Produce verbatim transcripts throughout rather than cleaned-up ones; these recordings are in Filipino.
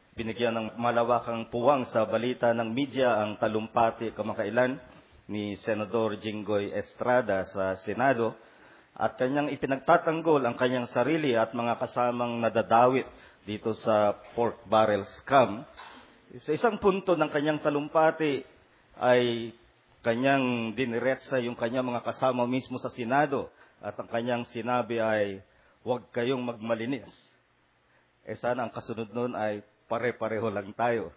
binigyan ng malawakang puwang sa balita ng media ang talumpati kamakailan ni Senador Jinggoy Estrada sa Senado at kanyang ipinagtatanggol ang kanyang sarili at mga kasamang nadadawit dito sa pork barrel scam. Sa isang punto ng kanyang talumpati ay kanyang diniretsa yung kanyang mga kasama mismo sa Senado at ang kanyang sinabi ay, huwag kayong magmalinis. Eh sana ang kasunod nun ay pare-pareho lang tayo.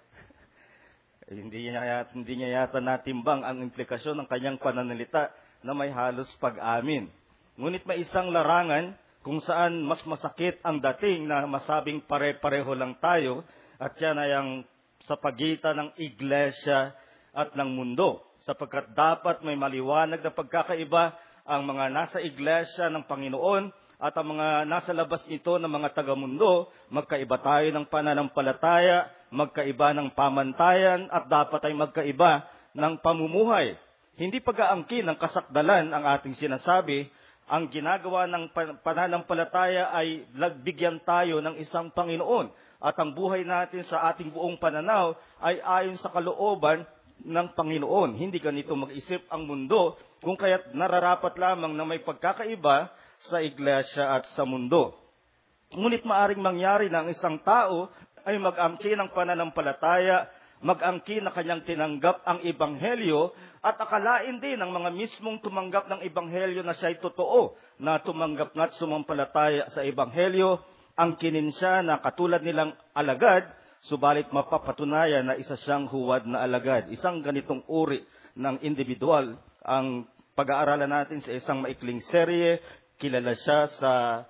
Hindi niya, hindi niya yata natimbang ang implikasyon ng kanyang pananalita na may halos pag-amin. Ngunit may isang larangan kung saan mas masakit ang dating na masabing pare-pareho lang tayo at yan ay ang sa pagitan ng iglesia at ng mundo. Sapagkat dapat may maliwanag na pagkakaiba ang mga nasa iglesia ng Panginoon at ang mga nasa labas nito ng mga taga-mundo. Magkaiba tayo ng pananampalataya, magkaiba ng pamantayan, at dapat ay magkaiba ng pamumuhay. Hindi pag-aangkin ng kasakdalan ang ating sinasabi. Ang ginagawa ng pananampalataya ay lagbigyan tayo ng isang Panginoon. At ang buhay natin sa ating buong pananaw ay ayon sa kalooban ng Panginoon. Hindi ganito mag-isip ang mundo, kung kaya't nararapat lamang na may pagkakaiba sa iglesia at sa mundo. Ngunit maaring mangyari na ang isang tao ay mag-angkin ng pananampalataya, mag-angkin na kanyang tinanggap ang Ebanghelyo, at akalain din ng mga mismong tumanggap ng Ebanghelyo na siya'y totoo, na tumanggap na't sumampalataya sa Ebanghelyo, angkinin siya na katulad nilang alagad, subalit mapapatunayan na isa siyang huwad na alagad. Isang ganitong uri ng individual ang pag-aaralan natin sa isang maikling serye. Kilala siya sa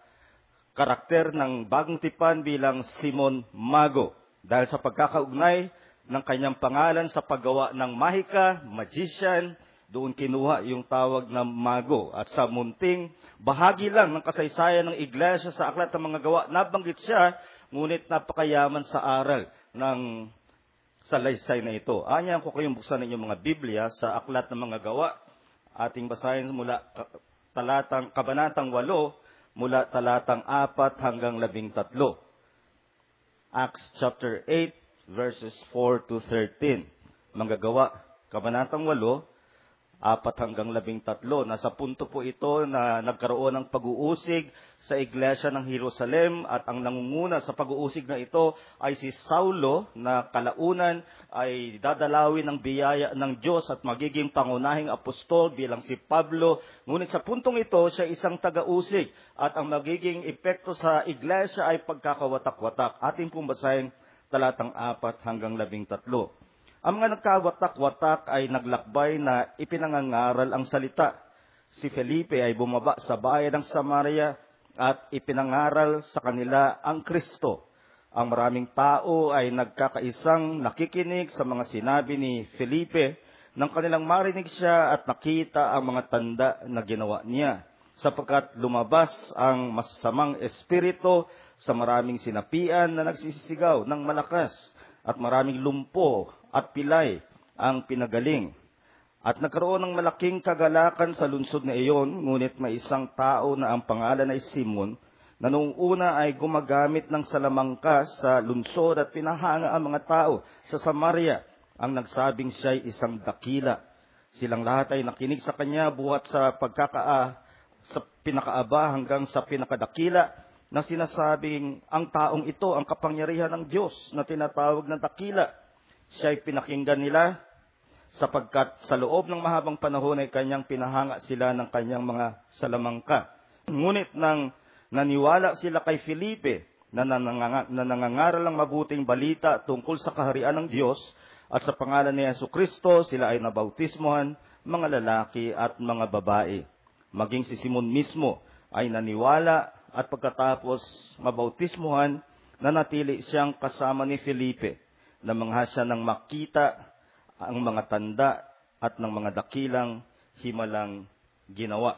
karakter ng Bagong Tipan bilang Simon Mago dahil sa pagkakaugnay ng kanyang pangalan sa paggawa ng mahika, magician, doon kinuha yung tawag na mago. At sa munting bahagi lang ng kasaysayan ng iglesia sa Aklat ng Mga Gawa, nabanggit siya, ngunit napakayaman sa aral ng salaysay na ito. Anyan ko kayong buksan ninyong mga Biblia sa Aklat ng Mga Gawa. Ating basahin mula talatang kabanatang walo, mula talatang apat hanggang labing tatlo. Acts chapter eight, verses four to thirteen. Manggagawa, kabanatang walo, apat hanggang labing tatlo. Nasa punto po ito na nagkaroon ng pag-uusig sa iglesia ng Jerusalem at ang nangunguna sa pag-uusig na ito ay si Saulo na kalaunan ay dadalawin ng biyaya ng Diyos at magiging pangunahing apostol bilang si Pablo. Ngunit sa puntong ito, siya isang taga-usig at ang magiging epekto sa iglesia ay pagkakawatak-watak. Ating pong basahin talatang apat hanggang labing tatlo. Ang mga nagkawatak-watak ay naglakbay na ipinangangaral ang salita. Si Felipe ay bumaba sa bayan ng Samaria at ipinangaral sa kanila ang Kristo. Ang maraming tao ay nagkakaisang nakikinig sa mga sinabi ni Felipe nang kanilang marinig siya at nakita ang mga tanda na ginawa niya. Sapagkat lumabas ang masasamang espiritu sa maraming sinapian na nagsisisigaw ng malakas at maraming lumpo at pilay ang pinagaling. At nagkaroon ng malaking kagalakan sa lungsod na iyon, ngunit may isang tao na ang pangalan ay Simon, na noong una ay gumagamit ng salamangka sa lungsod at pinahanga ang mga tao sa Samaria, ang nagsabing siya'y isang dakila. Silang lahat ay nakinig sa kanya buhat sa pagkakaa, sa pinakaaba hanggang sa pinakadakila, na sinasabing ang taong ito ang kapangyarihan ng Diyos na tinatawag na dakila. Siya'y pinakinggan nila sapagkat sa loob ng mahabang panahon ay kanyang pinahanga sila ng kanyang mga salamangka. Ngunit nang naniwala sila kay Felipe na, nananga, na nangangaral ng mabuting balita tungkol sa kaharian ng Diyos at sa pangalan ni Jesucristo, sila ay nabautismohan, mga lalaki at mga babae. Maging si Simon mismo ay naniwala at pagkatapos mabautismuhan, nanatili siyang kasama ni Felipe na mangha siya ng makita ang mga tanda at ng mga dakilang himalang ginawa.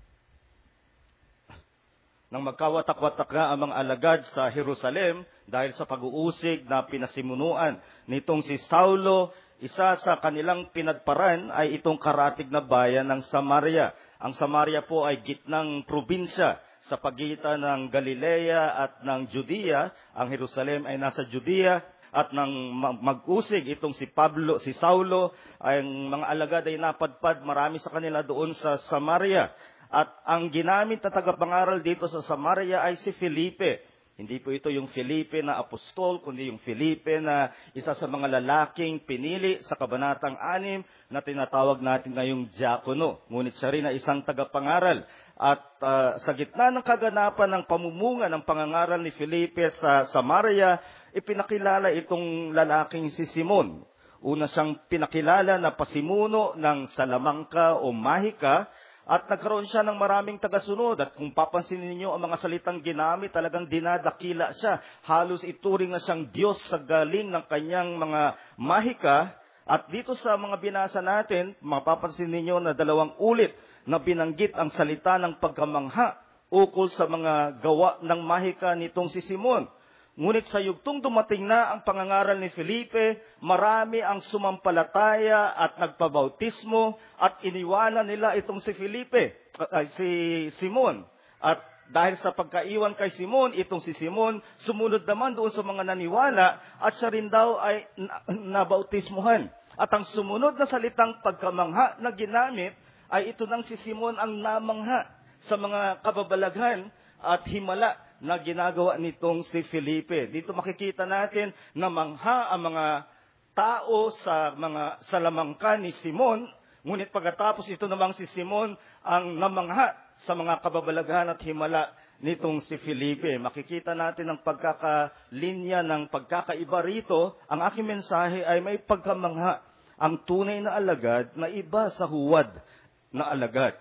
Nang magkawatak-watak na ang mga alagad sa Jerusalem dahil sa pag-uusig na pinasimunuan nitong si Saulo, isa sa kanilang pinagparan ay itong karatig na bayan ng Samaria. Ang Samaria po ay gitnang probinsya sa pagitan ng Galilea at ng Judea. Ang Jerusalem ay nasa Judea at nang mag-usig itong si Pablo, si Saulo, ang mga alagad ay napadpad, marami sa kanila doon sa Samaria. At ang ginamit na tagapangaral dito sa Samaria ay si Felipe. Hindi po ito yung Felipe na apostol, kundi yung Felipe na isa sa mga lalaking pinili sa kabanatang anim na tinatawag natin ngayong diakono. Ngunit siya rin na isang tagapangaral. At uh, sa gitna ng kaganapan ng pamumunga ng pangangaral ni Felipe sa Samaria, ipinakilala itong lalaking si Simon. Una siyang pinakilala na pasimuno ng Salamangka o Mahika, at nagkaroon siya ng maraming tagasunod. At kung papansinin niyo ang mga salitang ginamit, talagang dinadakila siya. Halos ituring na siyang Diyos sa galing ng kanyang mga mahika. At dito sa mga binasa natin, mapapansin niyo na dalawang ulit na binanggit ang salita ng pagkamangha ukol sa mga gawa ng mahika nitong si Simon. Ngunit sa yugtong dumating na ang pangangaral ni Felipe, marami ang sumampalataya at nagpabautismo at iniwanan nila itong si Felipe, uh, si Simon. At dahil sa pagkaiwan kay Simon, itong si Simon, sumunod naman doon sa mga naniwala at siya rin daw ay nabautismuhan. At ang sumunod na salitang pagkamangha na ginamit ay ito nang si Simon ang namangha sa mga kababalaghan at himala na ginagawa nitong si Felipe. Dito makikita natin na mangha ang mga tao sa mga salamangka ni Simon, ngunit pagkatapos ito namang si Simon ang namangha sa mga kababalaghan at himala nitong si Felipe. Makikita natin ang pagkakalinya ng pagkakaiba rito. Ang aking mensahe ay may pagkamangha ang tunay na alagad na iba sa huwad na alagad.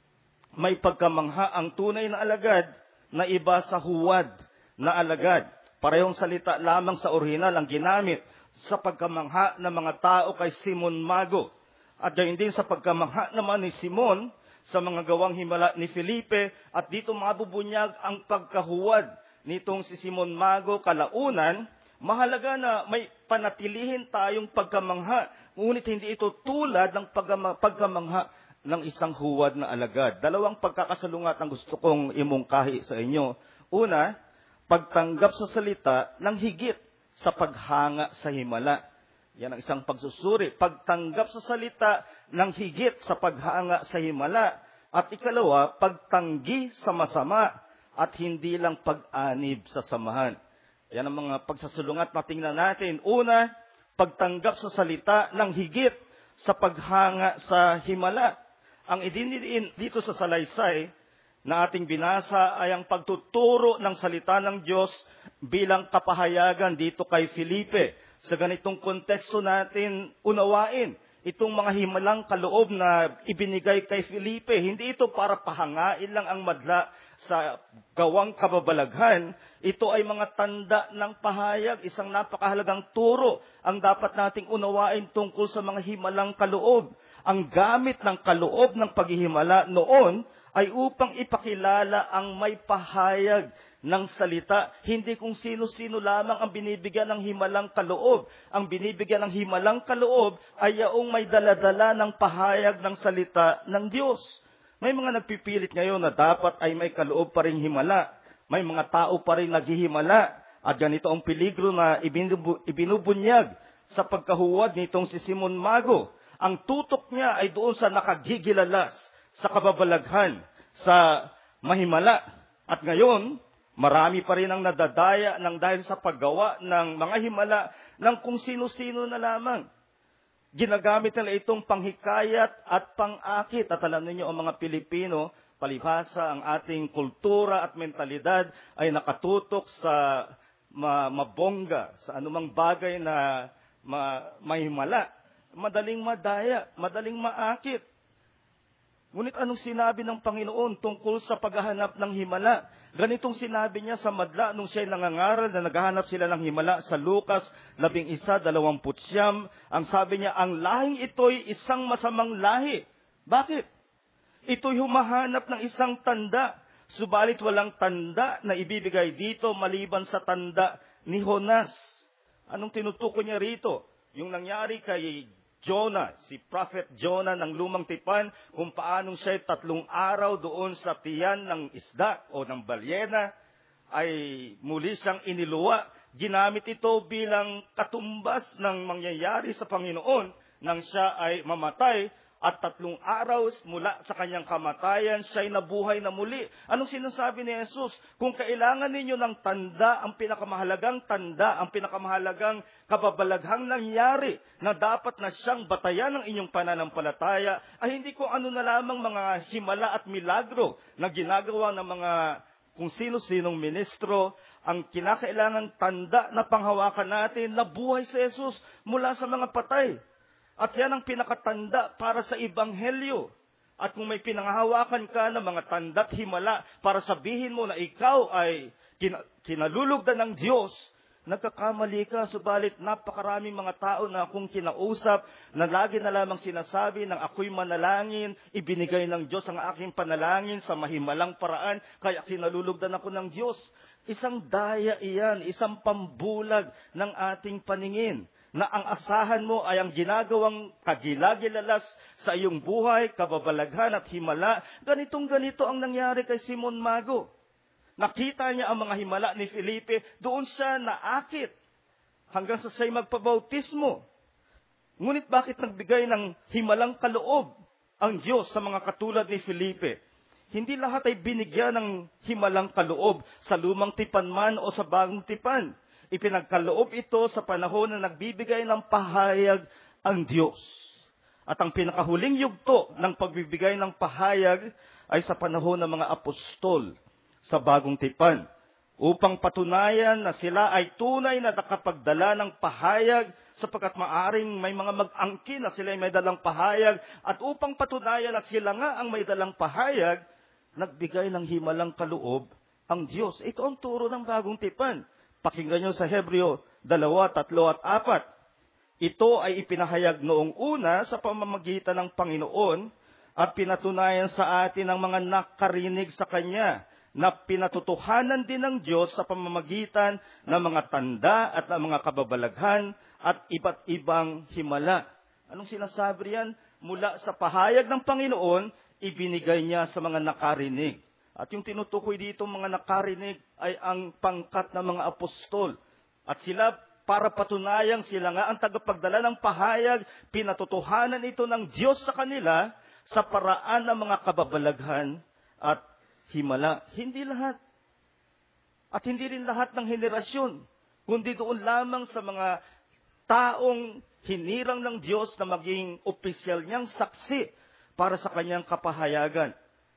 May pagkamangha ang tunay na alagad na iba sa huwad na alagad. Parehong salita lamang sa orihinal ang ginamit sa pagkamangha ng mga tao kay Simon Mago. At gayon din sa pagkamangha naman ni Simon sa mga gawang himala ni Felipe, at dito mabubunyag ang pagkahuwad nitong si Simon Mago. Kalaunan, mahalaga na may panatilihin tayong pagkamangha, ngunit hindi ito tulad ng pagkamangha ng isang huwad na alagad. Dalawang pagkakasalungat ang gusto kong imungkahi sa inyo. Una, pagtanggap sa salita ng higit sa paghanga sa himala. Yan ang isang pagsusuri. Pagtanggap sa salita ng higit sa paghanga sa himala. At ikalawa, pagtanggi sa masama at hindi lang pag-anib sa samahan. Yan ang mga pagsasalungat na tingnan natin. Una, pagtanggap sa salita ng higit sa paghanga sa himala. Ang idinidiin dito sa salaysay na ating binasa ay ang pagtuturo ng salita ng Diyos bilang kapahayagan dito kay Felipe. Sa ganitong konteksto natin unawain itong mga himalang kaloob na ibinigay kay Felipe. Hindi ito para pahangain lang ang madla sa gawang kababalaghan. Ito ay mga tanda ng pahayag, isang napakahalagang turo ang dapat nating unawain tungkol sa mga himalang kaloob. Ang gamit ng kaloob ng paghihimala noon ay upang ipakilala ang may pahayag ng salita. Hindi kung sino-sino lamang ang binibigyan ng himalang kaloob. Ang binibigyan ng himalang kaloob ay yaong may daladala ng pahayag ng salita ng Diyos. May mga nagpipilit ngayon na dapat ay may kaloob pa rin himala. May mga tao pa rin naghihimala. At ganito ang peligro na ibinubunyag sa pagkahuwad nitong si Simon Mago. Ang tutok niya ay doon sa nakagigilalas, sa kababalaghan, sa mahimala. At ngayon, marami pa rin ang nadadaya ng dahil sa paggawa ng mga himala ng kung sino-sino na lamang. Ginagamit nila itong panghikayat at pang-akit. At alam ninyo, ang mga Pilipino, palibhasa ang ating kultura at mentalidad ay nakatutok sa ma- mabongga, sa anumang bagay na ma- mahimala. Madaling madaya, madaling maakit. Ngunit anong sinabi ng Panginoon tungkol sa paghahanap ng himala? Ganitong sinabi niya sa madla nung siya'y nangangaral na naghahanap sila ng himala sa Lucas labing isa, dalawamput siyam. Ang sabi niya, ang lahing ito'y isang masamang lahi. Bakit? Ito'y humahanap ng isang tanda. Subalit walang tanda na ibibigay dito maliban sa tanda ni Jonas. Anong tinutukoy niya rito? Yung nangyari kay Jonah, si Prophet Jonah ng Lumang Tipan, kung paanong siya'y tatlong araw doon sa tiyan ng isda o ng balyena, ay muli siyang iniluwa ginamit ito bilang katumbas ng mangyayari sa Panginoon nang siya ay mamatay at tatlong araw mula sa kanyang kamatayan, siya'y nabuhay na muli. Anong sinasabi ni Jesus? Kung kailangan ninyo ng tanda, ang pinakamahalagang tanda, ang pinakamahalagang kababalaghang nangyari na dapat na siyang batayan ng inyong pananampalataya, ay hindi ko ano na lamang mga himala at milagro na ginagawa ng mga kung sino-sinong ministro. Ang kinakailangan tanda na panghawakan natin na buhay si Jesus mula sa mga patay. At yan ang pinakatanda para sa Ebanghelyo. At kung may pinanghahawakan ka ng mga tanda't himala para sabihin mo na ikaw ay kin- kinalulugdan ng Diyos, nagkakamali ka. Subalit napakaraming mga tao na akong kinausap na lagi na lamang sinasabi ng ako'y manalangin, ibinigay ng Diyos ang aking panalangin sa mahimalang paraan, kaya kinalulugdan ako ng Diyos. Isang daya iyan, isang pambulag ng ating paningin, na ang asahan mo ay ang ginagawang kagilagilalas sa iyong buhay, kababalaghan at himala. Ganitong ganito ang nangyari kay Simon Mago. Nakita niya ang mga himala ni Felipe, doon siya naakit hanggang sa siya'y magpabautismo. Ngunit bakit nagbigay ng himalang kaloob ang Diyos sa mga katulad ni Felipe? Hindi lahat ay binigyan ng himalang kaloob sa lumang tipan man o sa bagong tipan. Ipinagkaloob ito sa panahon na nagbibigay ng pahayag ang Diyos. At ang pinakahuling yugto ng pagbibigay ng pahayag ay sa panahon ng mga apostol sa bagong tipan, upang patunayan na sila ay tunay na nakapagdala ng pahayag, sapagkat maaring may mga mag-angkin na sila ay may dalang pahayag, at upang patunayan na sila nga ang may dalang pahayag, nagbigay ng himalang kaloob ang Diyos. Ito ang turo ng bagong tipan. Pakinggan nyo sa Hebreo dalawa, tatlo at apat. Ito ay ipinahayag noong una sa pamamagitan ng Panginoon at pinatunayan sa atin ng mga nakarinig sa Kanya, na pinatutuhanan din ng Diyos sa pamamagitan ng mga tanda at ng mga kababalaghan at iba't ibang himala. Anong sinasabi riyan? Mula sa pahayag ng Panginoon, ibinigay niya sa mga nakarinig. At yung tinutukoy dito mga nakarinig ay ang pangkat ng mga apostol. At sila, para patunayang sila nga ang tagapagdala ng pahayag, pinatutuhanan ito ng Diyos sa kanila sa paraan ng mga kababalaghan at himala. Hindi lahat. At hindi rin lahat ng henerasyon, kundi doon lamang sa mga taong hinirang ng Diyos na maging opisyal niyang saksi para sa kanyang kapahayagan.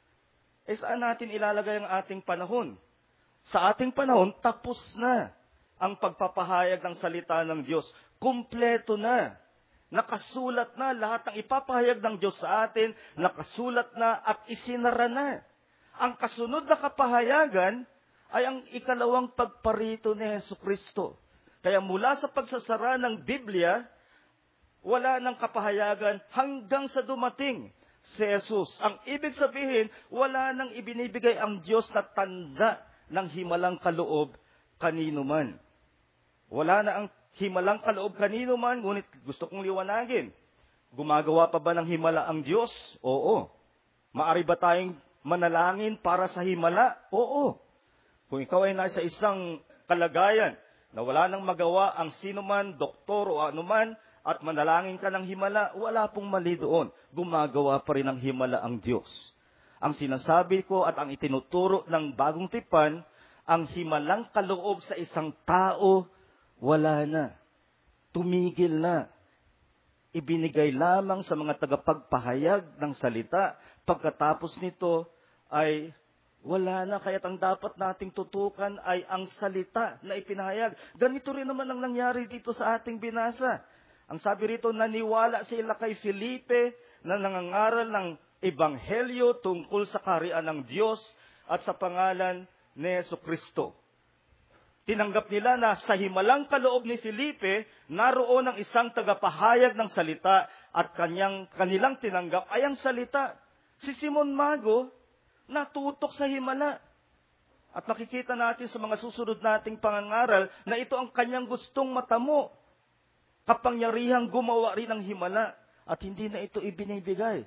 Eh saan natin ilalagay ang ating panahon? Sa ating panahon, tapos na ang pagpapahayag ng salita ng Diyos. Kumpleto na. Nakasulat na lahat ng ipapahayag ng Diyos sa atin, nakasulat na at isinara na. Ang kasunod na kapahayagan ay ang ikalawang pagparito ni Jesucristo. Kaya mula sa pagsasara ng Biblia, wala nang kapahayagan hanggang sa dumating si Jesus. Ang ibig sabihin, wala nang ibinibigay ang Diyos na tanda ng himalang kaloob kanino man. Wala na ang himalang kaloob kanino man, ngunit gusto kong liwanagin. Gumagawa pa ba ng himala ang Diyos? Oo. Maari ba tayong manalangin para sa himala? Oo. Kung ikaw ay nasa isang kalagayan na wala nang magawa ang sino man, doktor o anuman, at manalangin ka ng himala, wala pong mali doon. Gumagawa pa rin ng himala ang Diyos. Ang sinasabi ko at ang itinuturo ng bagong tipan, ang himalang kaloob sa isang tao, wala na. Tumigil na. Ibinigay lamang sa mga tagapagpahayag ng salita. Pagkatapos nito ay wala na. Kaya't ang dapat nating tutukan ay ang salita na ipinahayag. Ganito rin naman ang nangyari dito sa ating binasa. Ang sabi rito, naniwala sila kay Felipe na nangangaral ng Ebanghelyo tungkol sa kaharian ng Diyos at sa pangalan ni Jesucristo. Tinanggap nila na sa himalang kaloob ni Felipe, naroon ang isang tagapahayag ng salita at kanyang, kanilang tinanggap ay ang salita. Si Simon Mago, natutok sa himala. At makikita natin sa mga susunod nating pangangaral na ito ang kanyang gustong matamo. Kapangyarihang gumawa rin ng himala at hindi na ito ibinibigay.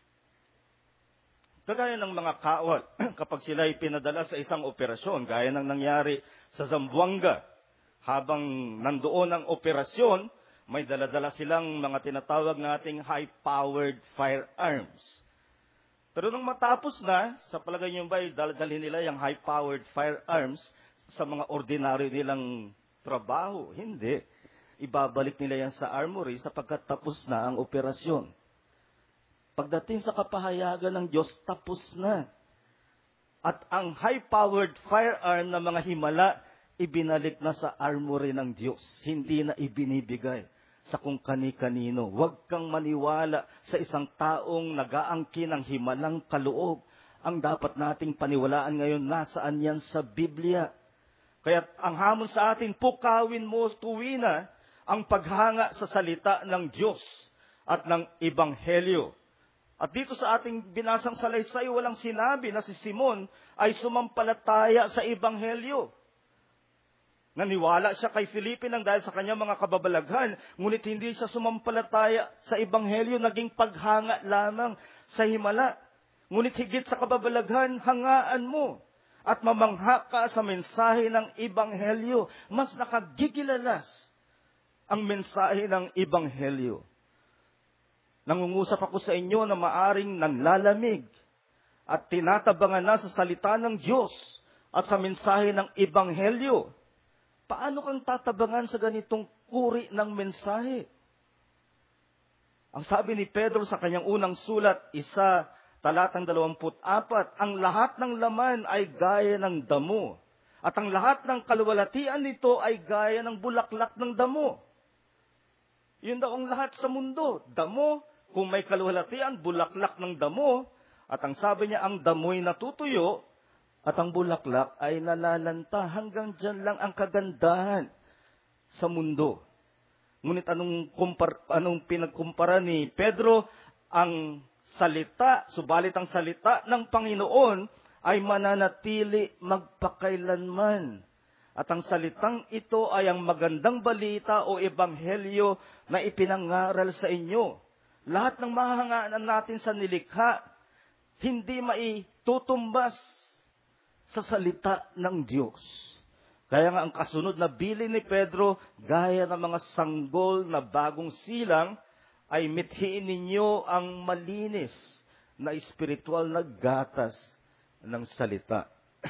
Kagaya ng mga kawal, kapag sila ay pinadala sa isang operasyon, gaya ng nangyari sa Zamboanga, habang nandoon ang operasyon, may daladala silang mga tinatawag nating high-powered firearms. Pero nung matapos na, sa palagay niyo ba, daladalhin nila yung high-powered firearms sa mga ordinaryo nilang trabaho? Hindi. Ibabalik nila yan sa armory sapagkat tapos na ang operasyon. Pagdating sa kapahayagan ng Diyos, tapos na. At ang high-powered firearm na mga himala, ibinalik na sa armory ng Diyos. Hindi na ibinibigay sa kung kani-kanino. Huwag kang maniwala sa isang taong nag-aangkin ng himalang kaloob. Ang dapat nating paniwalaan ngayon, nasaan yan sa Biblia. Kaya ang hamon sa atin, pukawin mo tuwina ang paghanga sa salita ng Diyos at ng Ebanghelyo. At dito sa ating binasang salaysay, walang sinabi na si Simon ay sumampalataya sa Ebanghelyo. Naniwala siya kay Felipe nang dahil sa kanyang mga kababalaghan, ngunit hindi siya sumampalataya sa Ebanghelyo, naging paghanga lamang sa himala. Ngunit higit sa kababalaghan, hangaan mo at mamangha ka sa mensahe ng Ebanghelyo. Mas nakagigilalas ang mensahe ng Ebanghelyo. Nangungusap ako sa inyo na maaring nanlalamig at tinatabangan na sa salita ng Diyos at sa mensahe ng Ebanghelyo. Paano kang tatabangan sa ganitong uri ng mensahe? Ang sabi ni Pedro sa kanyang unang sulat, isa, talatang dalawamput apat, ang lahat ng laman ay gaya ng damo, at ang lahat ng kaluwalhatian nito ay gaya ng bulaklak ng damo. Yun daw ang lahat sa mundo. Damo, kung may kaluwalhatian, bulaklak ng damo, at ang sabi niya, ang damo'y natutuyo, at ang bulaklak ay nalalanta. Hanggang dyan lang ang kagandahan sa mundo. Ngunit anong, kumpar, anong pinagkumpara ni Pedro? Ang salita, subalit ang salita ng Panginoon ay mananatili magpakailanman. At ang salitang ito ay ang magandang balita o ebanghelyo na ipinangaral sa inyo. Lahat ng mahangaan natin sa nilikha, hindi maitutumbas sa salita ng Diyos. Kaya nga ang kasunod na bilin ni Pedro, gaya ng mga sanggol na bagong silang, ay mithiin ninyo ang malinis na espiritual na gatas ng salita.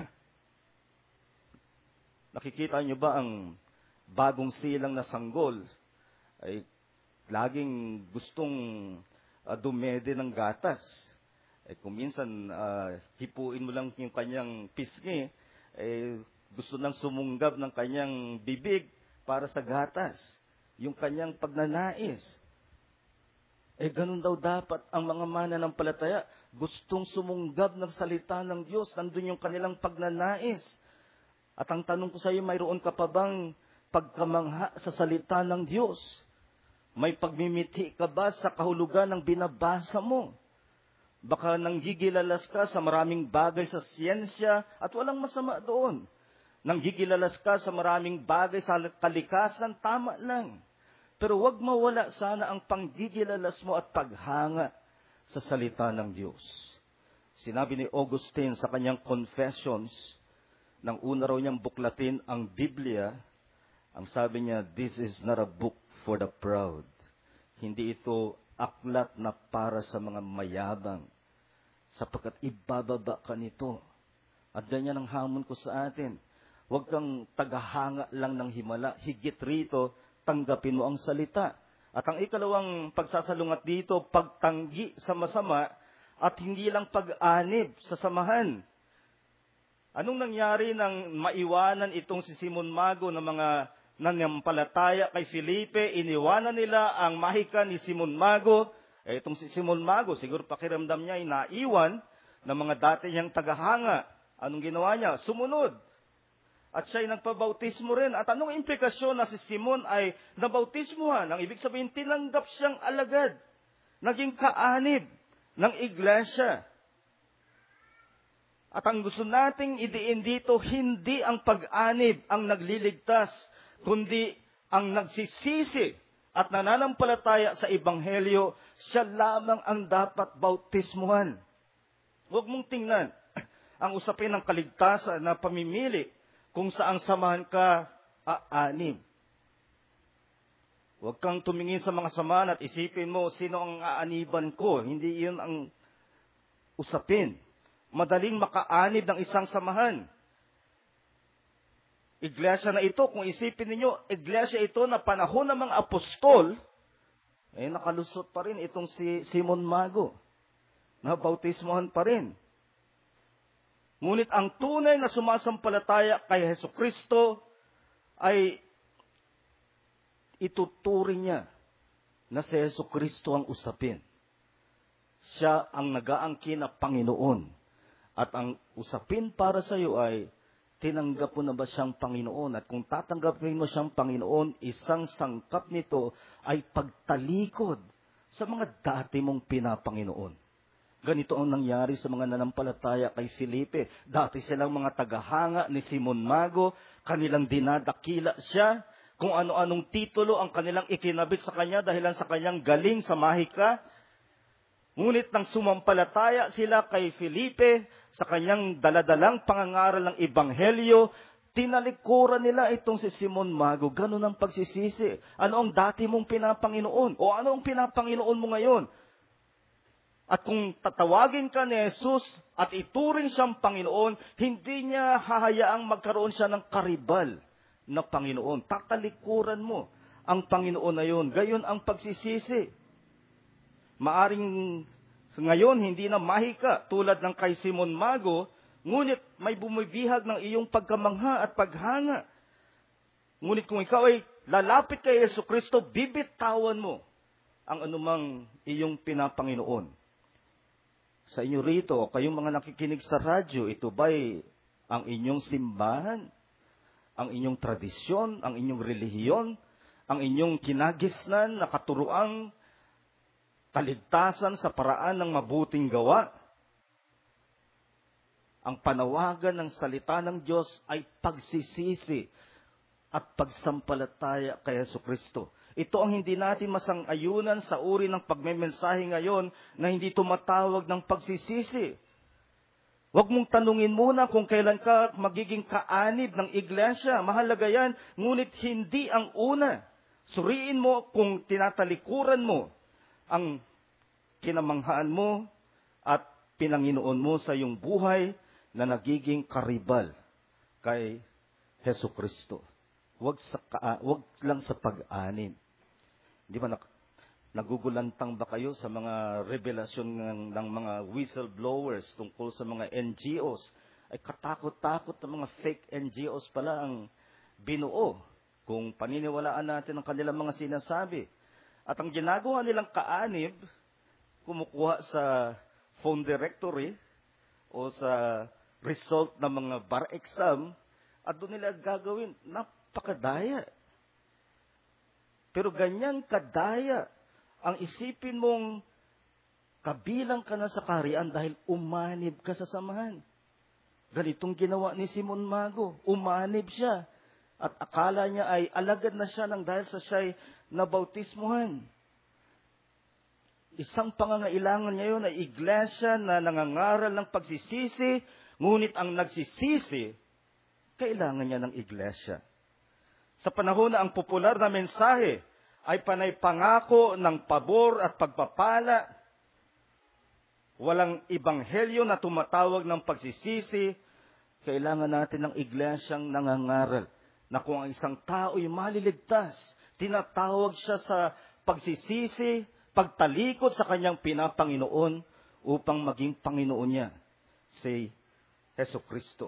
Nakikita niyo ba ang bagong silang na sanggol ay laging gustong uh, dumede ng gatas. Eh, kung minsan, uh, hipuin mo lang yung kanyang pisngi, eh, gusto nang sumunggab ng kanyang bibig para sa gatas. Yung kanyang pagnanais. Eh, ganun daw dapat ang mga mananampalataya. Gustong sumunggab ng salita ng Diyos. Nandun yung kanilang pagnanais. At ang tanong ko sa iyo, mayroon ka pa bang pagkamangha sa salita ng Diyos? May pagmimiti ka ba sa kahulugan ng binabasa mo? Baka nanggigilalas ka sa maraming bagay sa siyensya at walang masama doon. Nanggigilalas ka sa maraming bagay sa kalikasan, tama lang. Pero wag mawala sana ang panggigilalas mo at paghanga sa salita ng Diyos. Sinabi ni Augustine sa kanyang Confessions, nang una raw niyang buklatin ang Biblia, ang sabi niya, this is not a book for the proud. Hindi ito aklat na para sa mga mayabang, sapagkat ibababa ka nito. At ganyan ang hamon ko sa atin. Huwag kang tagahanga lang ng himala. Higit rito, tanggapin mo ang salita. At ang ikalawang pagsasalungat dito, pagtanggi sa masama at hindi lang pag-anib sa samahan. Anong nangyari nang maiwanan itong si Simon Mago ng mga nananampalataya kay Felipe? Iniwanan nila ang mahika ni Simon Mago. Eh, itong si Simon Mago, siguro pakiramdam niya ay naiwan ng mga dati niyang tagahanga. Anong ginawa niya? Sumunod. At siya'y nagpabautismo rin. At anong implikasyon na si Simon ay nabautismuhan? Ang ibig sabihin, tinanggap siyang alagad. Naging kaanib ng iglesia. At ang gusto nating idiin dito, hindi ang pag-anib ang nagliligtas, kundi ang nagsisisi at nananampalataya sa Ebanghelyo, siya lamang ang dapat bautismuhan. Huwag mong tingnan ang usapin ng kaligtasan na pamimili kung saan samahan ka aanib. Huwag kang tumingin sa mga samahan at isipin mo, sino ang aaniban ko? Hindi yun ang usapin. Madaling makaanib ng isang samahan. Iglesia na ito, kung isipin ninyo, iglesia ito na panahon ng mga apostol, eh nakalusot pa rin itong si Simon Mago. Nabautismohan pa rin. Ngunit ang tunay na sumasampalataya kay Hesukristo ay ituturing niya na si Hesukristo ang usapin. Siya ang nag-aangkin na Panginoon. At ang usapin para sa iyo ay, tinanggap mo na ba siyang Panginoon? At kung tatanggapin mo siyang Panginoon, isang sangkap nito ay pagtalikod sa mga dati mong pinapanginoon. Ganito ang nangyari sa mga nanampalataya kay Felipe. Dati silang mga tagahanga ni Simon Mago, kanilang dinadakila siya, kung ano-anong titulo ang kanilang ikinabit sa kanya dahilan sa kanyang galing sa mahika. Ngunit nang sumampalataya sila kay Felipe sa kanyang daladalang pangangaral ng Ebanghelyo, tinalikuran nila itong si Simon Mago. Ganun ang pagsisisi. Ano ang dati mong pinapanginoon? O ano ang pinapanginoon mo ngayon? At kung tatawagin ka ni Jesus at ituring siyang Panginoon, hindi niya hahayaang magkaroon siya ng karibal na Panginoon. Tatalikuran mo ang Panginoon na yun. Gayon ang pagsisisi. Maaring ngayon hindi na mahika tulad ng kay Simon Mago, ngunit may bumibihag ng iyong pagkamangha at paghanga. Ngunit kung ikaw ay lalapit kay Hesukristo, bibitawan mo ang anumang iyong pinapanginoon. Sa inyo rito, kayong mga nakikinig sa radyo, ito ba'y ang inyong simbahan? Ang inyong tradisyon, ang inyong relihiyon, ang inyong kinagisnan na katuruang kaligtasan sa paraan ng mabuting gawa. Ang panawagan ng salita ng Diyos ay pagsisisi at pagsampalataya kay Hesukristo. Ito ang hindi natin masang-ayunan sa uri ng pagmemensahe ngayon na hindi tumatawag ng pagsisisi. Huwag mong tanungin muna kung kailan ka magiging kaanib ng iglesia. Mahalaga yan, ngunit hindi ang una. Suriin mo kung tinatalikuran mo ang kinamanghaan mo at pinanginoon mo sa iyong buhay na nagiging karibal kay Hesukristo. Huwag sa ka, huwag lang sa pag-anib. Di ba nak- nagugulantang ba kayo sa mga revelasyon ng, ng mga whistleblowers tungkol sa mga N G Os? Ay katakot-takot na mga fake N G Os pala ang binuo kung paniniwalaan natin ang kanilang mga sinasabi. At ang ginagawa nilang kaanib, kumukuha sa phone directory o sa result ng mga bar exam at doon nila gagawin. Napakadaya. Pero ganyan kadaya ang isipin mong kabilang ka na sa kaharian dahil umanib ka sa samahan. Ganitong ginawa ni Simon Mago. Umanib siya. At akala niya ay alagad na siya nang dahil sa siya'y nabautismuhan. Isang pangangailangan niya yun ay iglesia na nangangaral ng pagsisisi, ngunit ang nagsisisi, kailangan niya ng iglesia. Sa panahon na ang popular na mensahe ay panay pangako ng pabor at pagpapala, walang ebanghelyo na tumatawag ng pagsisisi, kailangan natin ng iglesyang nangangaral na kung ang isang tao'y maliligtas, tinatawag siya sa pagsisisi, pagtalikod sa kanyang pinapanginoon upang maging Panginoon niya, si Hesukristo.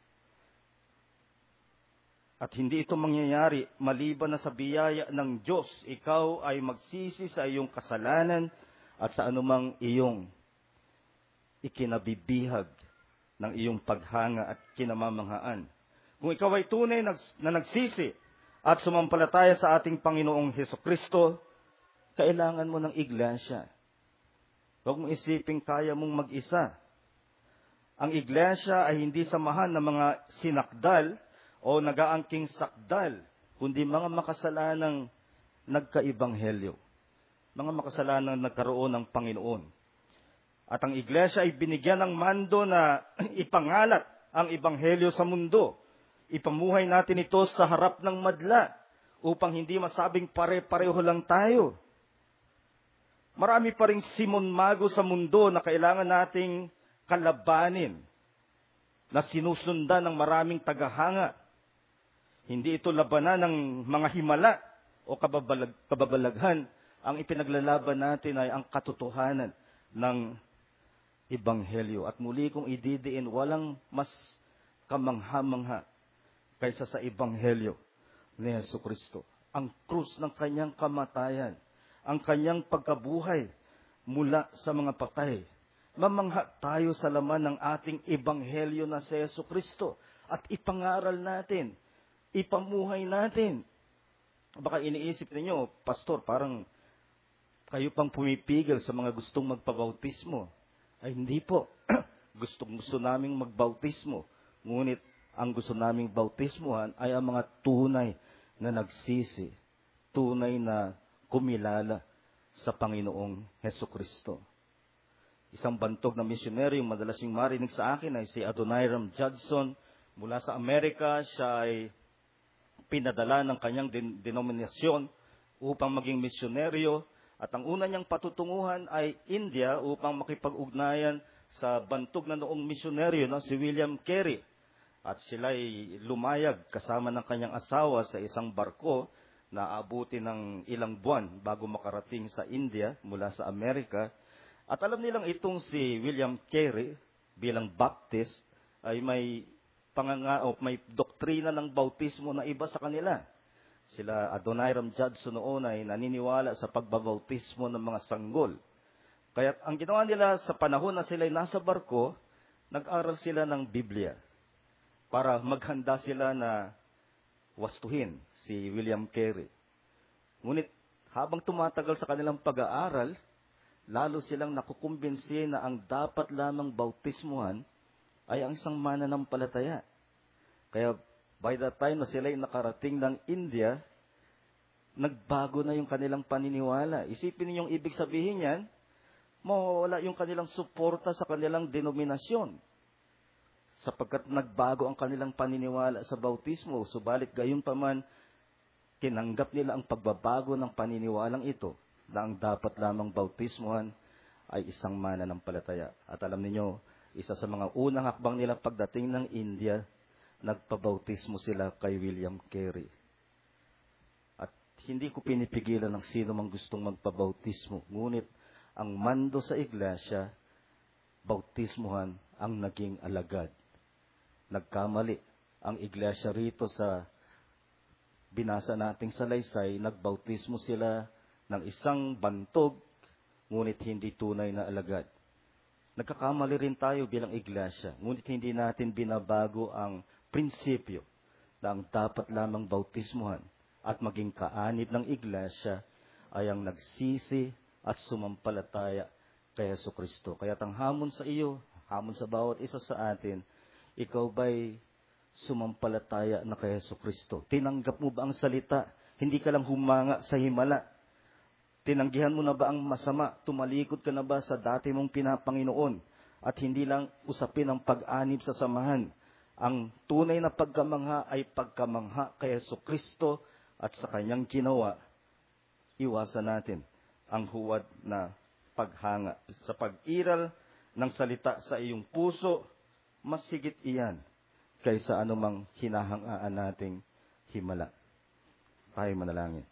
At hindi ito mangyayari maliban na sa biyaya ng Diyos. Ikaw ay magsisi sa iyong kasalanan at sa anumang iyong ikinabibihag ng iyong paghanga at kinamamanghaan. Kung ikaw ay tunay na nagsisi at sumampalataya sa ating Panginoong Hesukristo, kailangan mo ng iglesia. Huwag mong isiping kaya mong mag-isa. Ang iglesia ay hindi samahan ng mga sinakdal o nagaangking sakdal, kundi mga makasalanang nagkaibanghelyo. Mga makasalanang nagkaroon ng Panginoon. At ang iglesia ay binigyan ng mando na ipangalat ang ebanghelyo sa mundo. Ipamuhay natin ito sa harap ng madla upang hindi masabing pare-pareho lang tayo. Marami pa ring Simon Mago sa mundo na kailangan nating kalabanin, na sinusundan ng maraming tagahanga. Hindi ito labanan ng mga himala o kababalag, kababalaghan. Ang ipinaglalaban natin ay ang katotohanan ng Ebanghelyo. At muli kong ididiin, walang mas kamangha-mangha kaysa sa Ebanghelyo ni Jesucristo. Ang krus ng kanyang kamatayan, ang kanyang pagkabuhay mula sa mga patay. Mamangha tayo sa laman ng ating Ebanghelyo na si Jesucristo at ipangaral natin, ipamuhay natin. Baka iniisip ninyo, Pastor, parang kayo pang pumipigil sa mga gustong magpabautismo. Ay hindi po. Gustong gusto naming magbautismo. Ngunit ang gusto naming bautismuhan ay ang mga tunay na nagsisi, tunay na kumilala sa Panginoong Jesucristo. Isang bantog na misyonero yung madalas yung marinig sa akin ay si Adoniram Judson. Mula sa Amerika, siya ay pinadala ng kanyang den- denominasyon upang maging misyonaryo. At ang una niyang patutunguhan ay India upang makipag-ugnayan sa bantog na noong misyonaryo na si William Carey. At sila ay lumayag kasama ng kanyang asawa sa isang barko na abuti ng ilang buwan bago makarating sa India mula sa Amerika. At alam nilang itong si William Carey bilang Baptist ay may panganga o may doktrina ng bautismo na iba sa kanila. Sila Adoniram Judson noon ay naniniwala sa pagbabautismo ng mga sanggol. Kaya ang ginawa nila sa panahon na sila ay nasa barko, nag-aral sila ng Biblia para maghanda sila na wastuhin si William Carey. Ngunit habang tumatagal sa kanilang pag-aaral, lalo silang nakukumbinsi na ang dapat lamang bautismuhan ay ang isang mananampalataya. Kaya by the time na sila ay nakarating ng India, nagbago na yung kanilang paniniwala. Isipin ninyong ibig sabihin yan, mawawala yung kanilang suporta sa kanilang denominasyon. Sapagkat nagbago ang kanilang paniniwala sa bautismo. Subalit gayon pa man, tinanggap nila ang pagbabago ng paniniwalang ito, na ang dapat lamang bautismuhan ay isang mananampalataya. At alam niyo, isa sa mga unang hakbang nila pagdating ng India, nagpabautismo sila kay William Carey. At hindi ko pinipigilan ng sino mang gustong magpabautismo. Ngunit ang mando sa iglesia, bautismuhan ang naging alagad. Nagkamali ang iglesia rito sa binasa nating salaysay, nagbautismo sila ng isang bantog, ngunit hindi tunay na alagad. Nagkakamali rin tayo bilang iglesia, ngunit hindi natin binabago ang prinsipyo na ang dapat lamang bautismuhan at maging kaanib ng iglesia ay ang nagsisi at sumampalataya kay Jesucristo. Kaya ang hamon sa iyo, hamon sa bawat isa sa atin, ikaw ba'y sumampalataya na kay Jesucristo? Tinanggap mo ba ang salita? Hindi ka lang humanga sa himala. Tinanggihan mo na ba ang masama? Tumalikod ka na ba sa dati mong pinapanginoon? At hindi lang usapin ang pag-anib sa samahan. Ang tunay na pagkamangha ay pagkamangha kay Jesucristo at sa kanyang ginawa. Iwasan natin ang huwad na paghanga. Sa pag-iral ng salita sa iyong puso, mas higit iyan kaysa anumang hinahangaan nating himala. Tayo manalangin.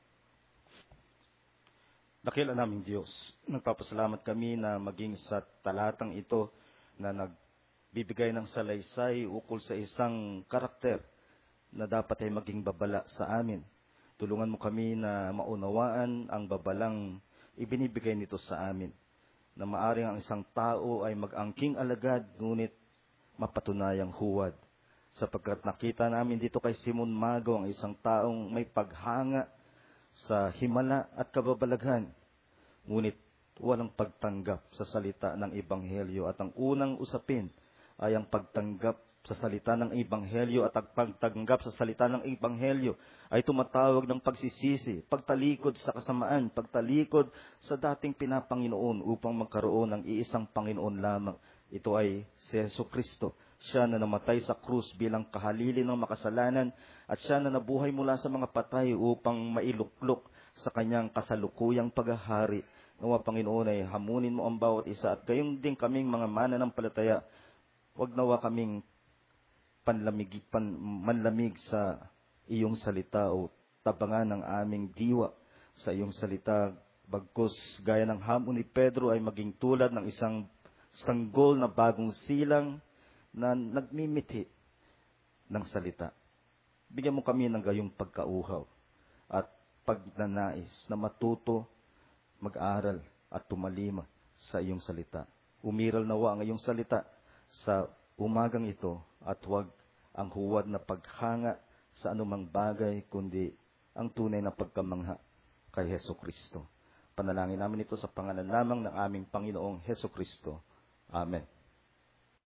Dakila naming Diyos, nagpapasalamat kami na maging sa talatang ito na nagbibigay ng salaysay ukol sa isang karakter na dapat ay maging babala sa amin. Tulungan mo kami na maunawaan ang babalang ibinibigay nito sa amin. Na maaring ang isang tao ay mag-angking alagad, ngunit mapatunayang huwad. Sapagkat nakita namin dito kay Simon Mago ang isang taong may paghanga sa himala at kababalaghan, ngunit walang pagtanggap sa salita ng Ebanghelyo. At ang unang usapin ay ang pagtanggap sa salita ng Ebanghelyo, at ang pagtanggap sa salita ng Ebanghelyo ay tumatawag ng pagsisisi, pagtalikod sa kasamaan, pagtalikod sa dating pinapanginoon upang magkaroon ng iisang Panginoon lamang. Ito ay si Jesucristo. Siya na namatay sa krus bilang kahalili ng makasalanan at siya na nabuhay mula sa mga patay upang mailuklok sa kanyang kasalukuyang paghahari. Nawa Panginoon ay hamunin mo ang bawat isa at gayong din kaming mga mananampalataya. Huwag nawa kaming panlamig, pan, manlamig sa iyong salita o tabangan ng aming diwa sa iyong salita. Bagkus gaya ng hamon ni Pedro ay maging tulad ng isang sanggol na bagong silang na nagmimiti ng salita. Bigyan mo kami ng gayong pagkauhaw at pagnanais na matuto, mag-aral at tumalima sa iyong salita. Umiral nawa ang iyong salita sa umagang ito at huwag ang huwad na paghanga sa anumang bagay kundi ang tunay na pagkamangha kay Heso Kristo. Panalangin namin ito sa pangalan lamang ng aming Panginoong Heso Kristo. Amen.